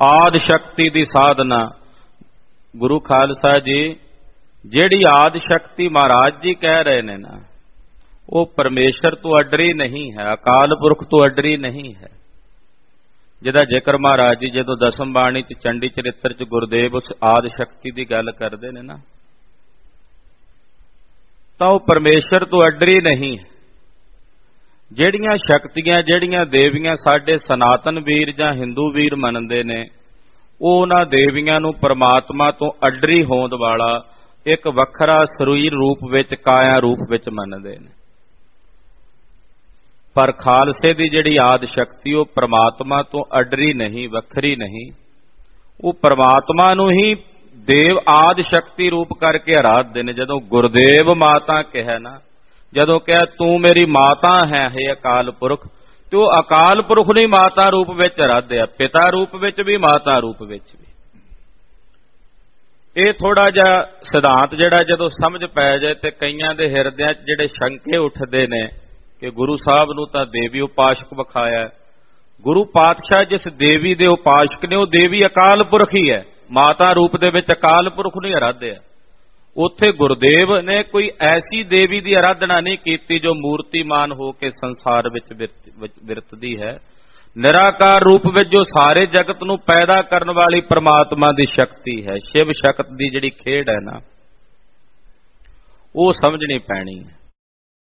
आदि शक्ति की साधना। गुरु खालसा जी जिहड़ी आदि शक्ति महाराज जी कह रहे ने ना, वो परमेश्वर तो अडरी नहीं है, अकाल पुरख तो अडरी नहीं है। जिहदा जिक्र महाराज जी जदों दसम बाणी च चंडी चरित्र च गुरुदेव उस आदि शक्ति की गल करते ने ना, तो वह परमेश्वर तो अडरी नहीं है। जिहड़ियां शक्तियां जिहड़ियां देवियां साडे सनातन वीर जां हिंदू वीर मनदे ने, वो उन्हां देवियां नूं परमात्मा तो अडरी होंद वाला एक वखरा शरीर रूप विच काया रूप विच मनदे ने। पर खालसे की जिहड़ी आदि शक्ति वो परमात्मा तो अडरी नहीं, वखरी नहीं, वो परमात्मा नूं ही देव आदि शक्ति रूप करके आराधदे ने। जदों गुरदेव माता कहा ना, जदों कहा तू मेरी माता है हे अकाल पुरख, तो अकाल पुरख ने माता रूप विच आराध्या, पिता रूप विच भी माता रूप विच भी। ये थोड़ा जिहा सिद्धांत जिहड़ा जदों समझ पै जाए तो कईयां दे हिरदियां च जिहड़े शंके उठदे ने कि गुरु साहब नूं तां देवी उपासक विखाया। गुरु पातशाह जिस देवी दे उपासक ने, वो देवी अकाल पुरख ही है, माता रूप दे विच अकाल पुरख नहीं आराध्या। उत्थे गुरुदेव ने कोई ऐसी देवी की आराधना नहीं की जो मूर्तिमान हो के संसार विच विरतदी है। निराकार रूप विच जो सारे जगत नूं पैदा करने वाली परमात्मा की शक्ति है, शिव शक्ति की जिहड़ी खेड है ना, वो समझनी पैनी है।